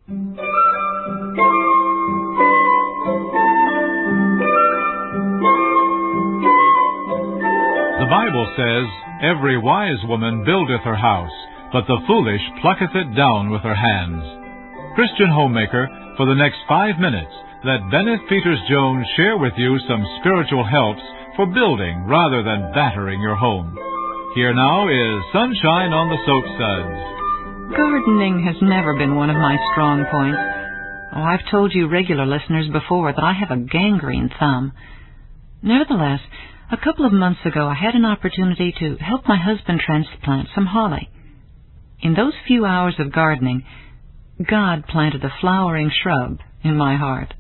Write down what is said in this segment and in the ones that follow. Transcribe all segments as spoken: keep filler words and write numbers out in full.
The Bible says, "Every wise woman buildeth her house, but the foolish plucketh it down with her hands." Christian Homemaker, for the next five minutes, let Benneth Peters Jones share with you some spiritual helps for building rather than battering your home. Here now is Sunshine on the Soapsuds. Gardening has never been one of my strong points. Oh, I've told you regular listeners before that I have a gangrene thumb. Nevertheless, a couple of months ago I had an opportunity to help my husband transplant some holly. In those few hours of gardening, God planted a flowering shrub in my heart.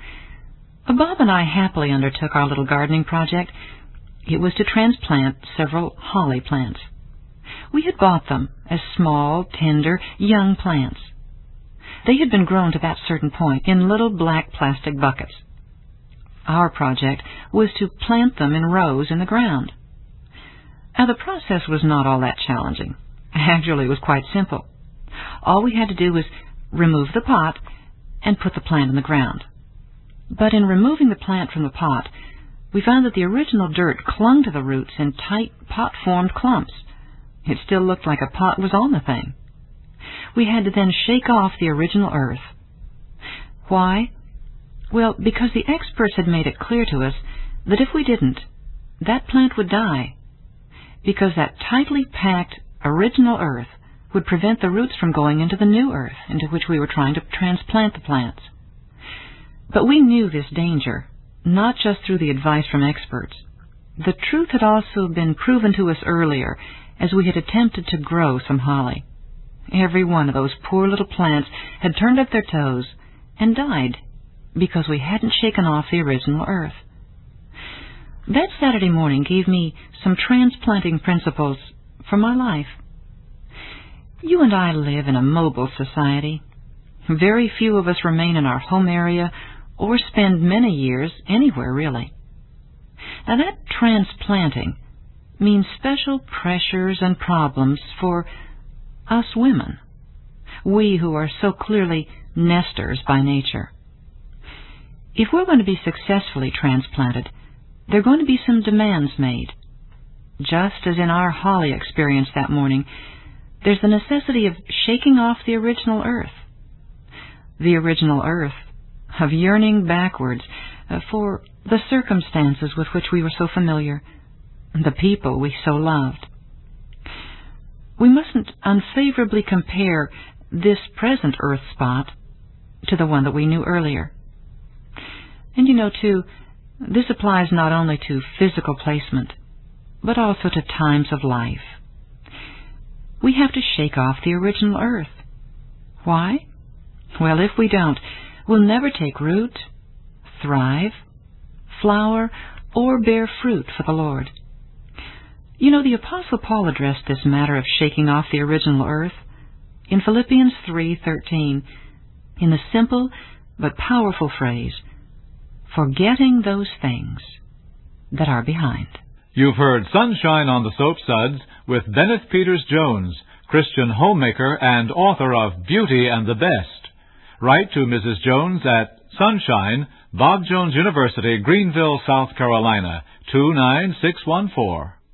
Bob and I happily undertook our little gardening project. It was to transplant several holly plants. We had bought them as small, tender, young plants. They had been grown to that certain point in little black plastic buckets. Our project was to plant them in rows in the ground. Now, the process was not all that challenging. Actually, it was quite simple. All we had to do was remove the pot and put the plant in the ground. But in removing the plant from the pot, we found that the original dirt clung to the roots in tight pot-formed clumps. It still looked like a pot was on the thing. We had to then shake off the original earth. Why? Well, because the experts had made it clear to us that if we didn't, that plant would die, because that tightly packed original earth would prevent the roots from going into the new earth into which we were trying to transplant the plants. But we knew this danger, not just through the advice from experts. The truth had also been proven to us earlier as we had attempted to grow some holly. Every one of those poor little plants had turned up their toes and died because we hadn't shaken off the original earth. That Saturday morning gave me some transplanting principles for my life. You and I live in a mobile society. Very few of us remain in our home area or spend many years anywhere, really. Now, that transplanting means special pressures and problems for us women, we who are so clearly nesters by nature. If we're going to be successfully transplanted, there are going to be some demands made. Just as in our holly experience that morning, there's the necessity of shaking off the original earth. The original earth of yearning backwards uh, for the circumstances with which we were so familiar, the people we so loved. We mustn't unfavorably compare this present earth spot to the one that we knew earlier. And you know, too, this applies not only to physical placement, but also to times of life. We have to shake off the original earth. Why? Well, if we don't, we'll never take root, thrive, flower, or bear fruit for the Lord. You know, the Apostle Paul addressed this matter of shaking off the original earth in Philippians three thirteen in the simple but powerful phrase, "Forgetting those things that are behind." You've heard Sunshine on the Soapsuds with Benneth Peters Jones, Christian homemaker and author of Beauty and the Best. Write to Missus Jones at Sunshine, Bob Jones University, Greenville, South Carolina, two nine six one four.